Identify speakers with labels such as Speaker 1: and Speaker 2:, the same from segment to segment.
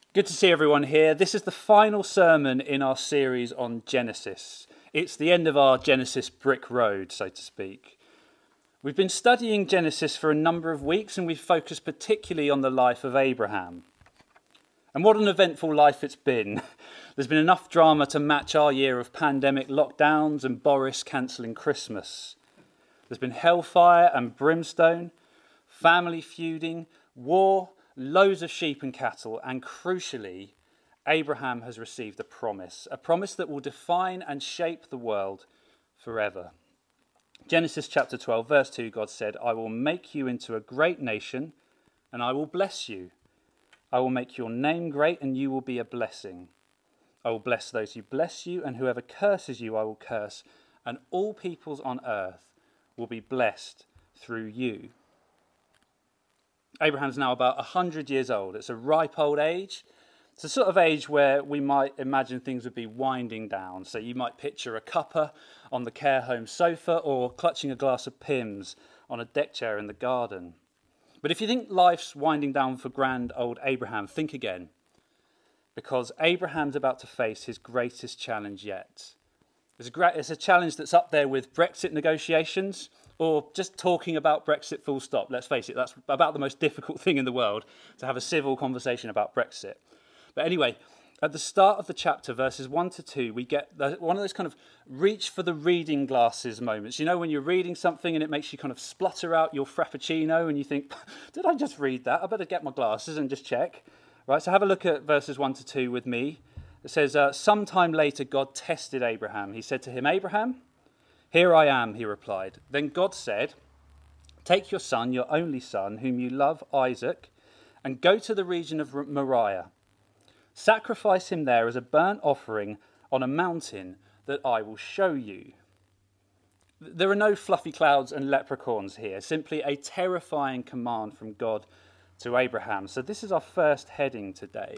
Speaker 1: Good to see everyone here. This is the final sermon in our series on Genesis. It's the end of our Genesis brick road, so to speak. We've been studying Genesis for a number of weeks, and we've focused particularly on the life of Abraham. And what an eventful life it's been. There's been enough drama to match our year of pandemic lockdowns and Boris cancelling Christmas. There's been hellfire and brimstone, family feuding, war, loads of sheep and cattle, and crucially, Abraham has received a promise that will define and shape the world forever. Genesis chapter 12, verse 2, God said, "I will make you into a great nation, and I will bless you. I will make your name great, and you will be a blessing. I will bless those who bless you, and whoever curses you, I will curse, and all peoples on earth will be blessed through you." Abraham's now about 100 years old. It's a ripe old age. It's the sort of age where we might imagine things would be winding down. So you might picture a cuppa on the care home sofa or clutching a glass of Pimm's on a deck chair in the garden. But if you think life's winding down for grand old Abraham, think again. Because Abraham's about to face his greatest challenge yet. It's a challenge that's up there with Brexit negotiations, or just talking about Brexit full stop. Let's face it, that's about the most difficult thing in the world, to have a civil conversation about Brexit. But anyway, at the start of the chapter, verses 1 to 2, we get one of those kind of reach for the reading glasses moments. You know, when you're reading something and it makes you kind of splutter out your frappuccino and you think, did I just read that? I better get my glasses and just check. Right, so have a look at verses 1 to 2 with me. It says, sometime later God tested Abraham. He said to him, "Abraham, here I am," he replied. Then God said, "Take your son, your only son, whom you love, Isaac, and go to the region of Moriah. Sacrifice him there as a burnt offering on a mountain that I will show you." There are no fluffy clouds and leprechauns here, simply a terrifying command from God to Abraham. So this is our first heading today.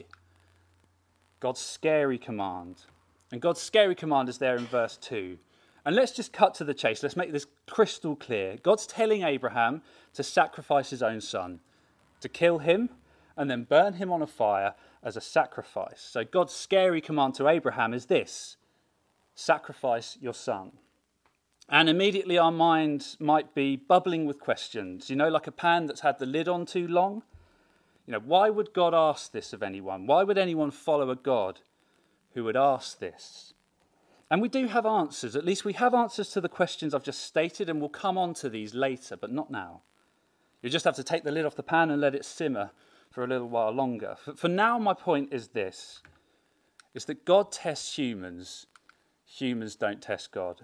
Speaker 1: God's scary command. And God's scary command is there in verse 2. And let's just cut to the chase. Let's make this crystal clear. God's telling Abraham to sacrifice his own son, to kill him and then burn him on a fire as a sacrifice. So God's scary command to Abraham is this: sacrifice your son. And immediately our minds might be bubbling with questions, like a pan that's had the lid on too long. Why would God ask this of anyone? Why would anyone follow a God who would ask this? And we do have answers. At least we have answers to the questions I've just stated, and we'll come on to these later, but not now. You just have to take the lid off the pan and let it simmer for a little while longer. For now, my point is this, is that God tests humans. Humans don't test God.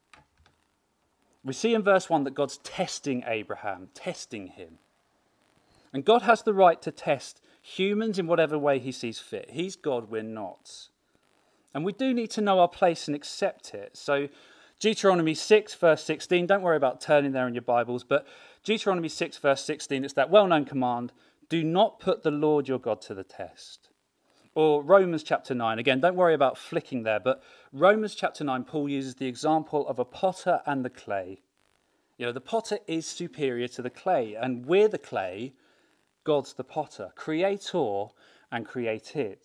Speaker 1: We see in verse 1 that God's testing Abraham, testing him. And God has the right to test humans in whatever way he sees fit. He's God, we're not. And we do need to know our place and accept it. So Deuteronomy 6, verse 16, don't worry about turning there in your Bibles, but Deuteronomy 6, verse 16, it's that well-known command, do not put the Lord your God to the test. Or Romans chapter 9, again, don't worry about flicking there, but Romans chapter 9, Paul uses the example of a potter and the clay. The potter is superior to the clay, and we're the clay, God's the potter, creator and created.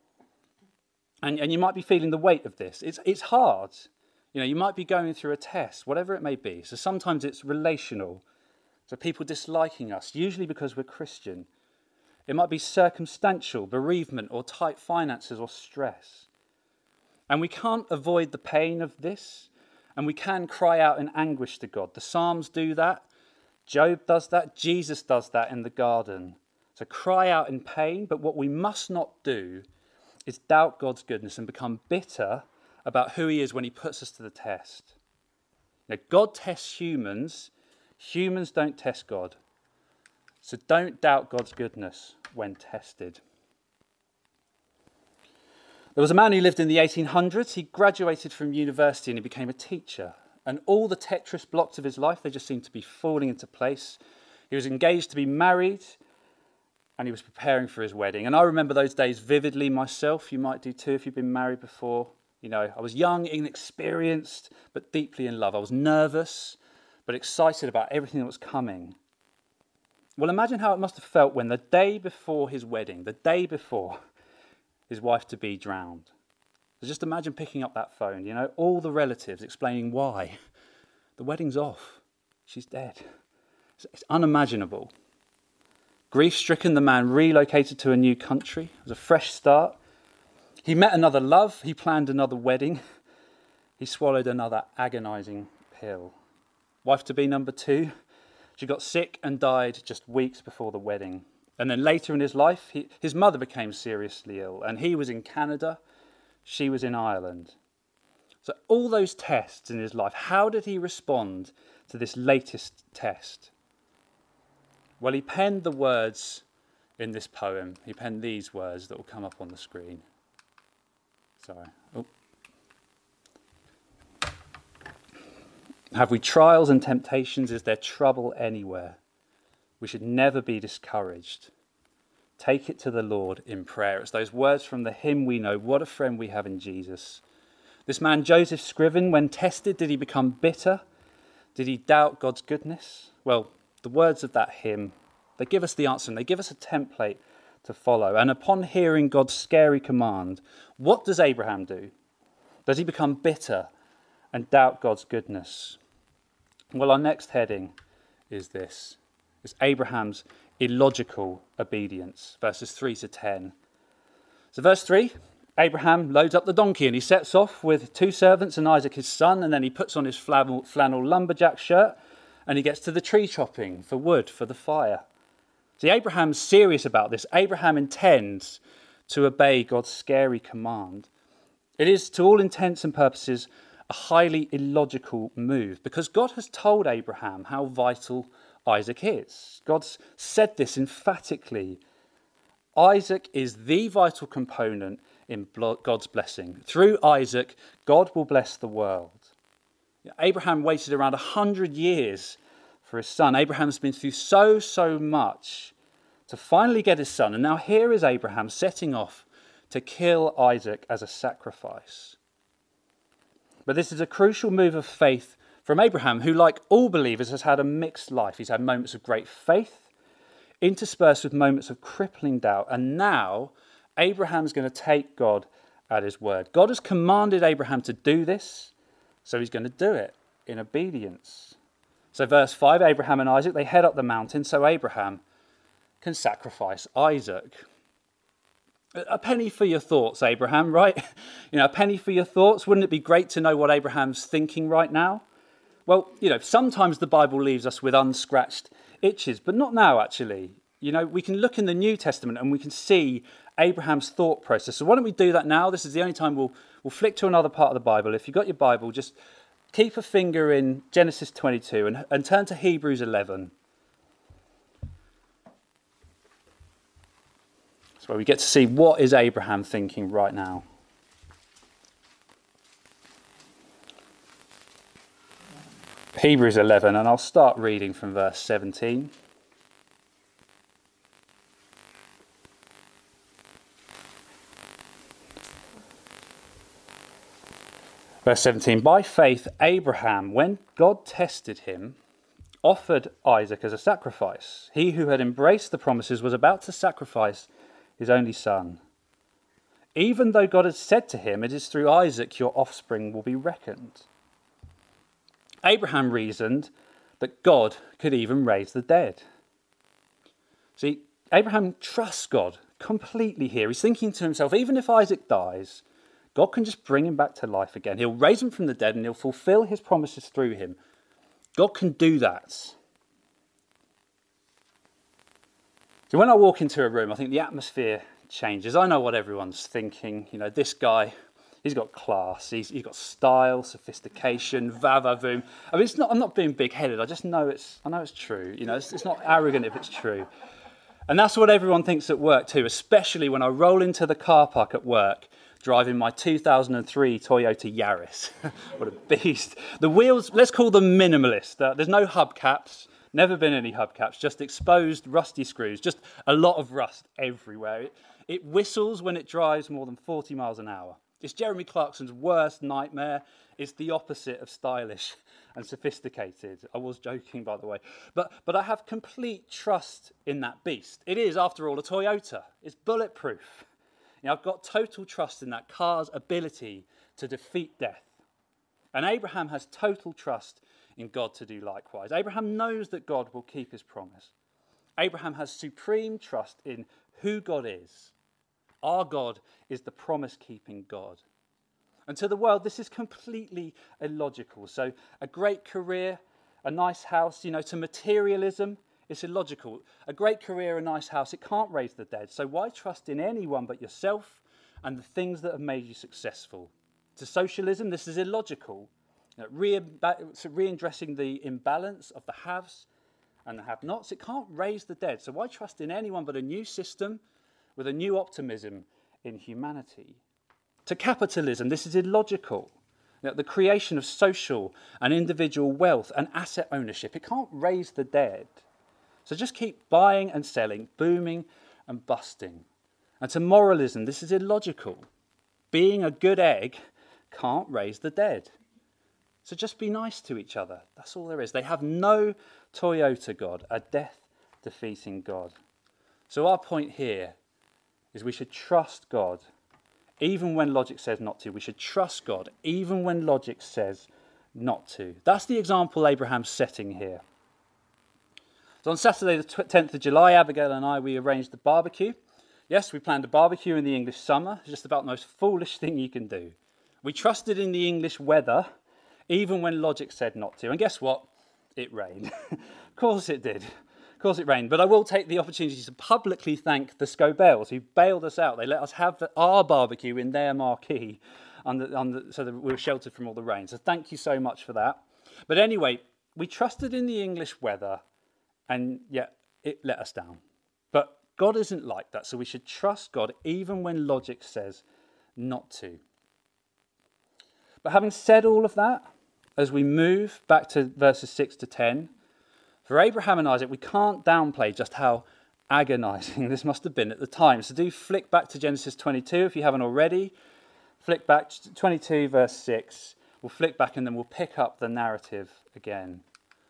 Speaker 1: And you might be feeling the weight of this. It's hard. You might be going through a test, whatever it may be. So sometimes it's relational. So people disliking us, usually because we're Christian. It might be circumstantial, bereavement, or tight finances or stress. And we can't avoid the pain of this. And we can cry out in anguish to God. The Psalms do that. Job does that. Jesus does that in the garden. So cry out in pain, but what we must not do is doubt God's goodness and become bitter about who he is when he puts us to the test. God tests humans. Humans don't test God. So don't doubt God's goodness when tested. There was a man who lived in the 1800s. He graduated from university and he became a teacher. And all the Tetris blocks of his life, they just seemed to be falling into place. He was engaged to be married and he was preparing for his wedding. And I remember those days vividly myself. You might do too if you've been married before. I was young, inexperienced, but deeply in love. I was nervous, but excited about everything that was coming. Well, imagine how it must have felt when the day before his wedding, his wife-to-be drowned. So just imagine picking up that phone, all the relatives explaining why. The wedding's off. She's dead. It's unimaginable. Grief-stricken, the man relocated to a new country. It was a fresh start. He met another love. He planned another wedding. He swallowed another agonizing pill. Wife-to-be number 2, she got sick and died just weeks before the wedding. And then later in his life, his mother became seriously ill, and he was in Canada, she was in Ireland. So all those tests in his life, how did he respond to this latest test? Well, he penned the words in this poem. He penned these words that will come up on the screen. Sorry. Oh. Have we trials and temptations? Is there trouble anywhere? We should never be discouraged. Take it to the Lord in prayer. It's those words from the hymn we know. What a friend we have in Jesus. This man, Joseph Scriven, when tested, did he become bitter? Did he doubt God's goodness? Well, the words of that hymn, they give us the answer and they give us a template to follow. And upon hearing God's scary command, what does Abraham do? Does he become bitter and doubt God's goodness? Well, our next heading is this. It's Abraham's illogical obedience, verses 3 to 10. So verse 3, Abraham loads up the donkey and he sets off with 2 servants and Isaac his son, and then he puts on his flannel lumberjack shirt and he gets to the tree chopping for wood for the fire. See, Abraham's serious about this. Abraham intends to obey God's scary command. It is, to all intents and purposes, a highly illogical move because God has told Abraham how vital Isaac is. God's said this emphatically. Isaac is the vital component in God's blessing. Through Isaac, God will bless the world. Abraham waited around 100 years for his son. Abraham's been through so much to finally get his son. And now here is Abraham setting off to kill Isaac as a sacrifice. But this is a crucial move of faith from Abraham, who, like all believers, has had a mixed life. He's had moments of great faith, interspersed with moments of crippling doubt. And now Abraham's going to take God at his word. God has commanded Abraham to do this, so he's going to do it in obedience. So verse 5, Abraham and Isaac, they head up the mountain so Abraham can sacrifice Isaac. A penny for your thoughts, Abraham, right? A penny for your thoughts. Wouldn't it be great to know what Abraham's thinking right now? Well, sometimes the Bible leaves us with unscratched itches, but not now, actually. We can look in the New Testament and we can see Abraham's thought process. So why don't we do that now? This is the only time we'll flick to another part of the Bible. If you've got your Bible, just keep a finger in Genesis 22 and turn to Hebrews 11. That's where we get to see what is Abraham thinking right now. Hebrews 11, and I'll start reading from verse 17. Verse 17, by faith Abraham, when God tested him, offered Isaac as a sacrifice. He who had embraced the promises was about to sacrifice his only son. Even though God had said to him, it is through Isaac your offspring will be reckoned. Abraham reasoned that God could even raise the dead. See, Abraham trusts God completely here. He's thinking to himself, even if Isaac dies, God can just bring him back to life again. He'll raise him from the dead and he'll fulfill his promises through him. God can do that. So when I walk into a room, I think the atmosphere changes. I know what everyone's thinking. This guy, he's got class, he's got style, sophistication, va-va-voom. I mean, I'm not being big-headed. I just know it's true. It's not arrogant if it's true. And that's what everyone thinks at work too, especially when I roll into the car park at work driving my 2003 Toyota Yaris. What a beast. The wheels, let's call them minimalist. There's no hubcaps, never been any hubcaps, just exposed rusty screws, just a lot of rust everywhere. It whistles when it drives more than 40 miles an hour. It's Jeremy Clarkson's worst nightmare. It's the opposite of stylish and sophisticated. I was joking, by the way. But I have complete trust in that beast. It is, after all, a Toyota. It's bulletproof. I've got total trust in that car's ability to defeat death. And Abraham has total trust in God to do likewise. Abraham knows that God will keep his promise. Abraham has supreme trust in who God is. Our God is the promise-keeping God. And to the world, this is completely illogical. So a great career, a nice house, to materialism, it's illogical. A great career, a nice house, it can't raise the dead. So why trust in anyone but yourself and the things that have made you successful? To socialism, this is illogical. Readdressing the imbalance of the haves and the have-nots, it can't raise the dead. So why trust in anyone but a new system with a new optimism in humanity? To capitalism, this is illogical. The creation of social and individual wealth and asset ownership, it can't raise the dead. So just keep buying and selling, booming and busting. And to moralism, this is illogical. Being a good egg can't raise the dead. So just be nice to each other. That's all there is. They have no Toyota God, a death-defeating God. So our point here is we should trust God even when logic says not to. We should trust God even when logic says not to. That's the example Abraham's setting here. So on Saturday the 10th of July, Abigail and I, we arranged the barbecue. Yes, we planned a barbecue in the English summer. It's just about the most foolish thing you can do. We trusted in the English weather even when logic said not to. And guess what? It rained. Of course it did. Of course it rained. But I will take the opportunity to publicly thank the Scobels who bailed us out. They let us have our barbecue in their marquee so that we were sheltered from all the rain. So thank you so much for that. But anyway, we trusted in the English weather and yet it let us down. But God isn't like that. So we should trust God even when logic says not to. But having said all of that, as we move back to verses 6 to 10, for Abraham and Isaac, we can't downplay just how agonizing this must have been at the time. So do flick back to Genesis 22 if you haven't already. Flick back to 22 verse 6. We'll flick back and then we'll pick up the narrative again.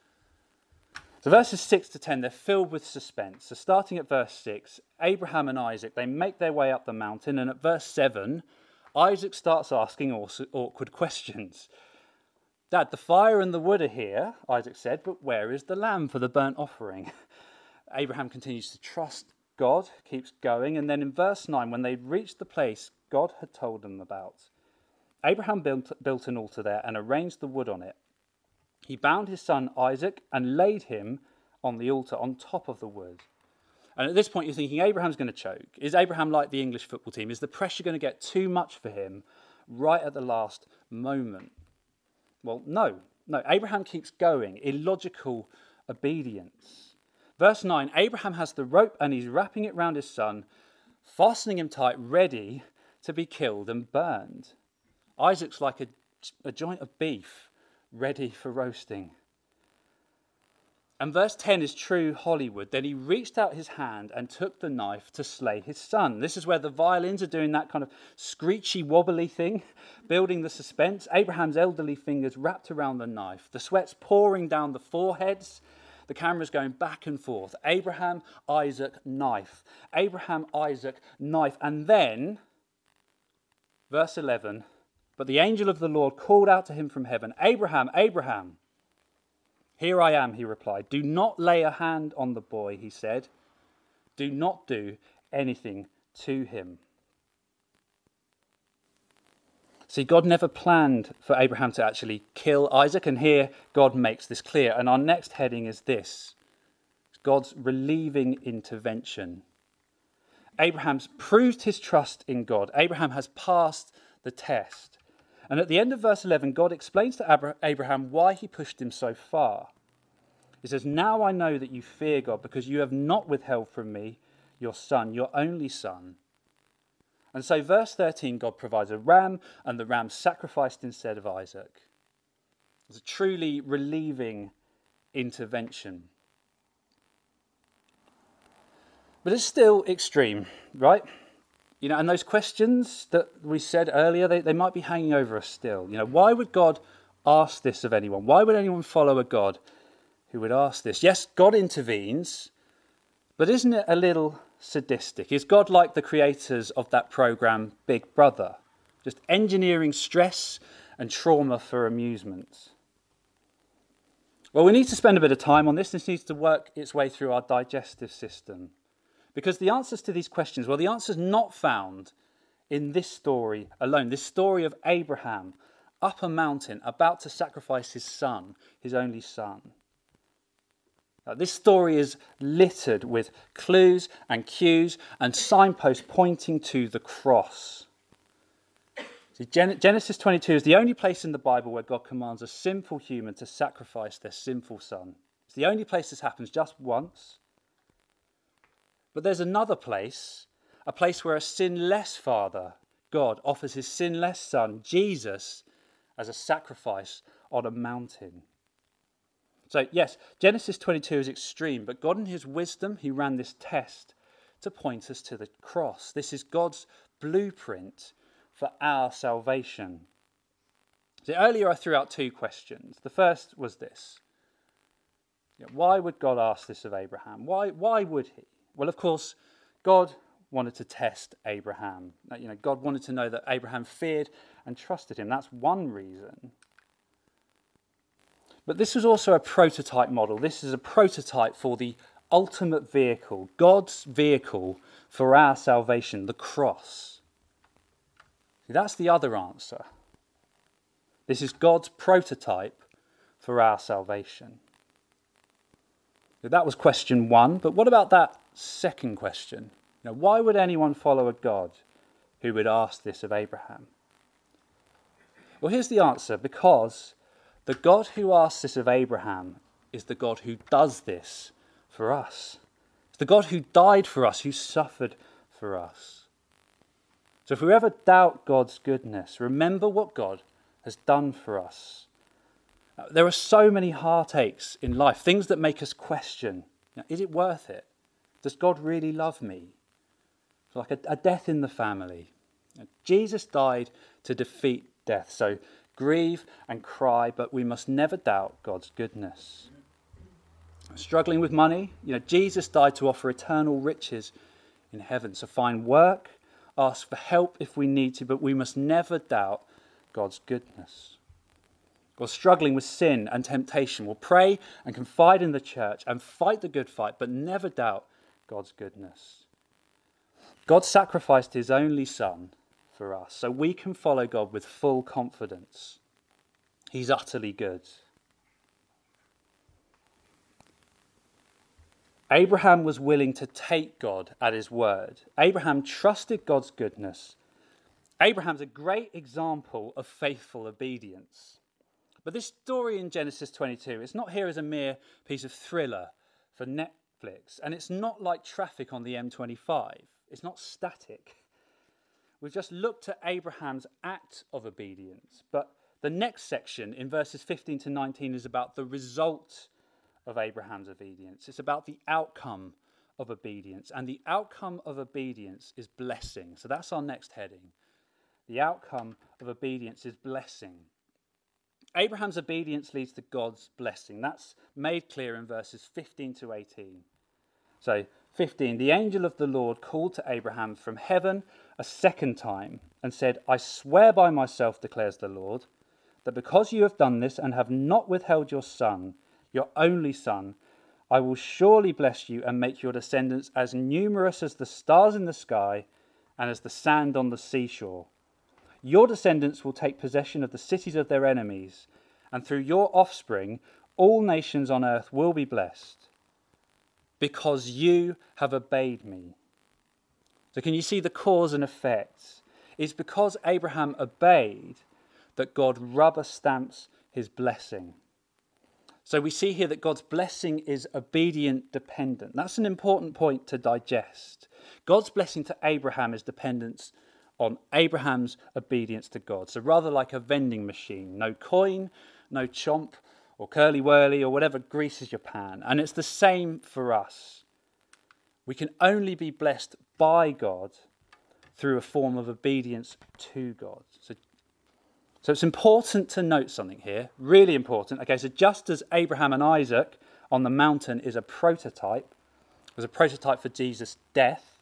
Speaker 1: So verses 6 to 10, they're filled with suspense. So starting at verse 6, Abraham and Isaac, they make their way up the mountain. And at verse 7, Isaac starts asking awkward questions. Dad, the fire and the wood are here, Isaac said, but where is the lamb for the burnt offering? Abraham continues to trust God, keeps going, and then in verse 9, when they reached the place God had told them about, Abraham built an altar there and arranged the wood on it. He bound his son Isaac and laid him on the altar on top of the wood. And at this point you're thinking, Abraham's going to choke. Is Abraham like the English football team? Is the pressure going to get too much for him right at the last moment? Well, no. Abraham keeps going. Illogical obedience. Verse 9, Abraham has the rope and he's wrapping it round his son, fastening him tight, ready to be killed and burned. Isaac's like a joint of beef, ready for roasting. And verse 10 is true Hollywood. Then he reached out his hand and took the knife to slay his son. This is where the violins are doing that kind of screechy, wobbly thing, building the suspense. Abraham's elderly fingers wrapped around the knife. The sweat's pouring down the foreheads. The camera's going back and forth. Abraham, Isaac, knife. Abraham, Isaac, knife. And then, verse 11, but the angel of the Lord called out to him from heaven, Abraham, Abraham. Here I am, he replied. Do not lay a hand on the boy, he said. Do not do anything to him. See, God never planned for Abraham to actually kill Isaac, and here God makes this clear. And our next heading is this: God's relieving intervention. Abraham's proved his trust in God. Abraham has passed the test. And at the end of verse 11, God explains to Abraham why he pushed him so far. He says, now I know that you fear God because you have not withheld from me your son, your only son. And so verse 13, God provides a ram and the ram sacrificed instead of Isaac. It's a truly relieving intervention. But it's still extreme, right? And those questions that we said earlier, they might be hanging over us still. Why would God ask this of anyone? Why would anyone follow a God who would ask this? Yes, God intervenes, but isn't it a little sadistic? Is God like the creators of that program, Big Brother? Just engineering stress and trauma for amusement? Well, we need to spend a bit of time on this. This needs to work its way through our digestive system. Because the answers to these questions, well, the answer's not found in this story alone. This story of Abraham up a mountain about to sacrifice his son, his only son. This story is littered with clues and cues and signposts pointing to the cross. See, Genesis 22 is the only place in the Bible where God commands a sinful human to sacrifice their sinful son. It's the only place this happens just once. But there's another place, a place where a sinless Father, God, offers his sinless Son, Jesus, as a sacrifice on a mountain. So yes, Genesis 22 is extreme, but God in his wisdom, he ran this test to point us to the cross. This is God's blueprint for our salvation. So earlier I threw out two questions. The first was this. Why would God ask this of Abraham? Why would he? Well, of course, God wanted to test Abraham. God wanted to know that Abraham feared and trusted him. That's one reason. But this was also a prototype model. This is a prototype for the ultimate vehicle, God's vehicle for our salvation, the cross. See, that's the other answer. This is God's prototype for our salvation. So that was question one, but what about that second question? Why would anyone follow a God who would ask this of Abraham? Well, here's the answer. Because the God who asks this of Abraham is the God who does this for us. It's the God who died for us, who suffered for us. So if we ever doubt God's goodness, remember what God has done for us. There are so many heartaches in life, things that make us question, is it worth it? Does God really love me? It's like a death in the family. Jesus died to defeat death, so grieve and cry, but we must never doubt God's goodness. Struggling with money, Jesus died to offer eternal riches in heaven. So find work, ask for help if we need to, but we must never doubt God's goodness. Or struggling with sin and temptation, will pray and confide in the church and fight the good fight, but never doubt God's goodness. God sacrificed his only son for us, so we can follow God with full confidence. He's utterly good. Abraham was willing to take God at his word. Abraham trusted God's goodness. Abraham's a great example of faithful obedience. But this story in Genesis 22, it's not here as a mere piece of thriller for Netflix, and it's not like traffic on the M25. It's not static. We've just looked at Abraham's act of obedience, but the next section in verses 15 to 19 is about the result of Abraham's obedience. It's about the outcome of obedience, and the outcome of obedience is blessing. So that's our next heading. The outcome of obedience is blessing. Abraham's obedience leads to God's blessing. That's made clear in verses 15 to 18. So 15, the angel of the Lord called to Abraham from heaven a second time and said, I swear by myself, declares the Lord, that because you have done this and have not withheld your son, your only son, I will surely bless you and make your descendants as numerous as the stars in the sky and as the sand on the seashore. Your descendants will take possession of the cities of their enemies, and through your offspring, all nations on earth will be blessed, because you have obeyed me. So can you see the cause and effect? It's because Abraham obeyed that God rubber stamps his blessing. So we see here that God's blessing is obedient dependent. That's an important point to digest. God's blessing to Abraham is dependent on Abraham's obedience to God. So rather like a vending machine, no coin, no chomp or curly whirly or whatever greases your pan. And it's the same for us. We can only be blessed by God through a form of obedience to God. So it's important to note something here, really important. Okay, so just as Abraham and Isaac on the mountain is a prototype, was a prototype for Jesus' death,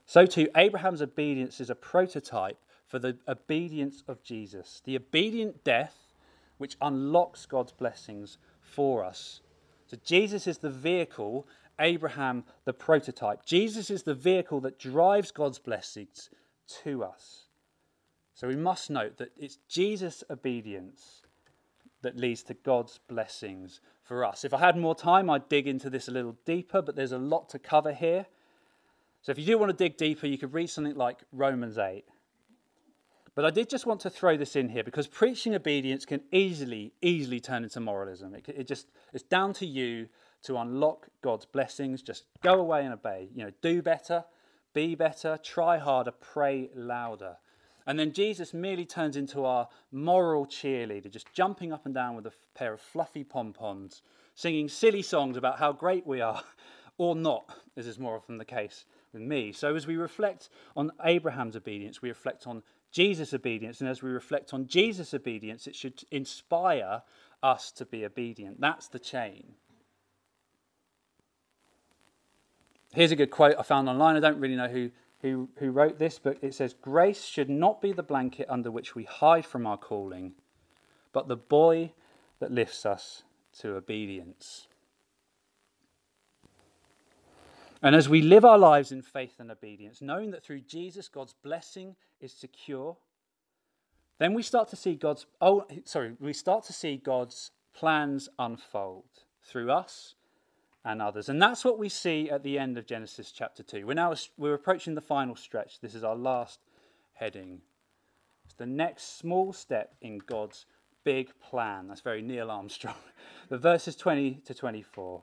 Speaker 1: So too, Abraham's obedience is a prototype for the obedience of Jesus, the obedient death which unlocks God's blessings for us. So Jesus is the vehicle, Abraham the prototype. Jesus is the vehicle that drives God's blessings to us. So we must note that it's Jesus' obedience that leads to God's blessings for us. If I had more time, I'd dig into this a little deeper, but there's a lot to cover here. So if you do want to dig deeper, you could read something like Romans 8. But I did just want to throw this in here because preaching obedience can easily turn into moralism. It's down to you to unlock God's blessings. Just go away and obey. Do better, be better, try harder, pray louder. And then Jesus merely turns into our moral cheerleader, just jumping up and down with a pair of fluffy pom-poms, singing silly songs about how great we are, or not, as is more often the case with me. So as we reflect on Abraham's obedience, we reflect on Jesus' obedience, and as we reflect on Jesus' obedience, it should inspire us to be obedient. That's the chain. Here's a good quote I found online. I don't really know who wrote this, but it says, "Grace should not be the blanket under which we hide from our calling, but the buoy that lifts us to obedience." And as we live our lives in faith and obedience, knowing that through Jesus God's blessing is secure, then we start to see God's plans unfold through us and others. And that's what we see at the end of Genesis chapter 2. We're approaching the final stretch. This is our last heading. It's the next small step in God's big plan. That's very Neil Armstrong. The verses 20 to 24.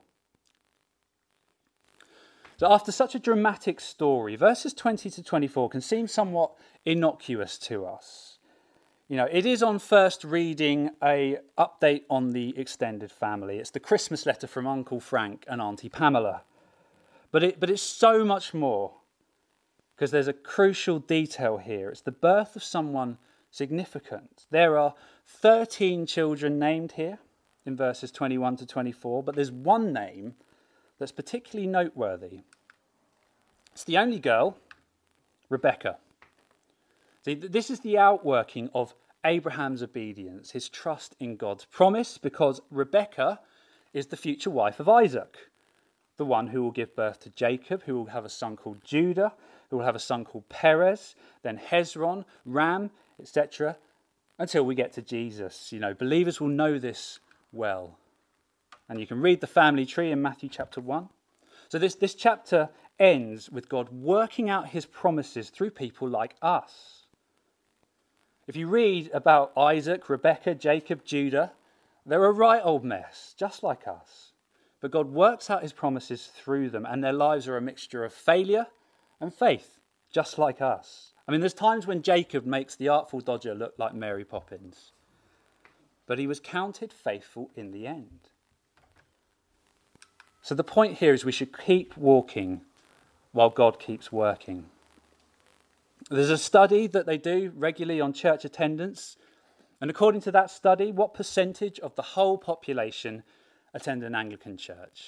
Speaker 1: So after such a dramatic story, verses 20 to 24 can seem somewhat innocuous to us. It is on first reading a update on the extended family. It's the Christmas letter from Uncle Frank and Auntie Pamela. But it's so much more, because there's a crucial detail here. It's the birth of someone significant. There are 13 children named here in verses 21 to 24, but there's one name that's particularly noteworthy. It's the only girl, Rebecca. See, this is the outworking of Abraham's obedience, his trust in God's promise, because Rebecca is the future wife of Isaac, the one who will give birth to Jacob, who will have a son called Judah, who will have a son called Perez, then Hezron, Ram, etc., until we get to Jesus. Believers will know this well. And you can read the family tree in Matthew chapter 1. So this chapter ends with God working out his promises through people like us. If you read about Isaac, Rebecca, Jacob, Judah, they're a right old mess, just like us. But God works out his promises through them, and their lives are a mixture of failure and faith, just like us. There's times when Jacob makes the Artful Dodger look like Mary Poppins. But he was counted faithful in the end. So the point here is we should keep walking while God keeps working. There's a study that they do regularly on church attendance. And according to that study, what percentage of the whole population attend an Anglican church?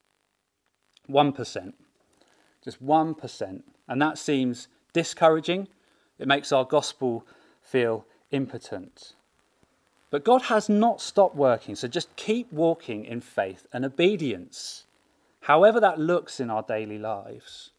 Speaker 1: 1%. Just 1%. And that seems discouraging. It makes our gospel feel impotent. But God has not stopped working, so just keep walking in faith and obedience, however that looks in our daily lives.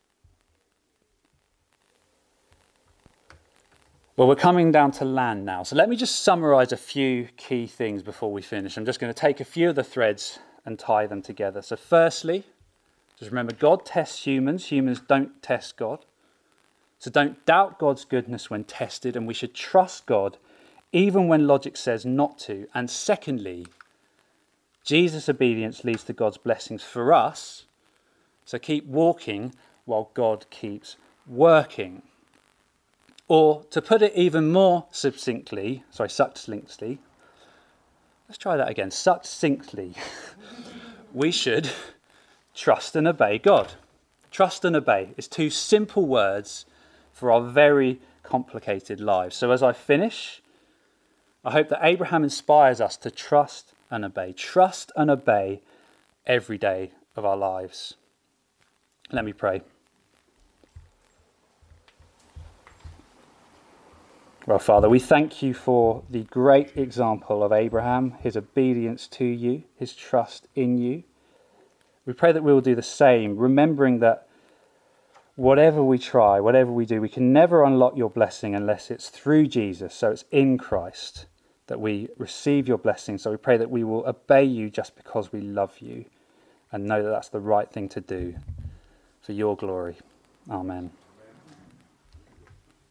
Speaker 1: Well, we're coming down to land now, so let me just summarise a few key things before we finish. I'm just going to take a few of the threads and tie them together. So firstly, just remember, God tests humans. Humans don't test God. So don't doubt God's goodness when tested, and we should trust God even when logic says not to. And secondly, Jesus' obedience leads to God's blessings for us. So keep walking while God keeps working. Or to put it even more succinctly, let's try that again, succinctly, we should trust and obey God. Trust and obey is two simple words for our very complicated lives. So as I finish, I hope that Abraham inspires us to trust and obey. Trust and obey every day of our lives. Let me pray. Well, Father, we thank you for the great example of Abraham, his obedience to you, his trust in you. We pray that we will do the same, remembering that whatever we try, whatever we do, we can never unlock your blessing unless it's through Jesus. So it's in Christ that we receive your blessing. So we pray that we will obey you just because we love you and know that that's the right thing to do for your glory. Amen.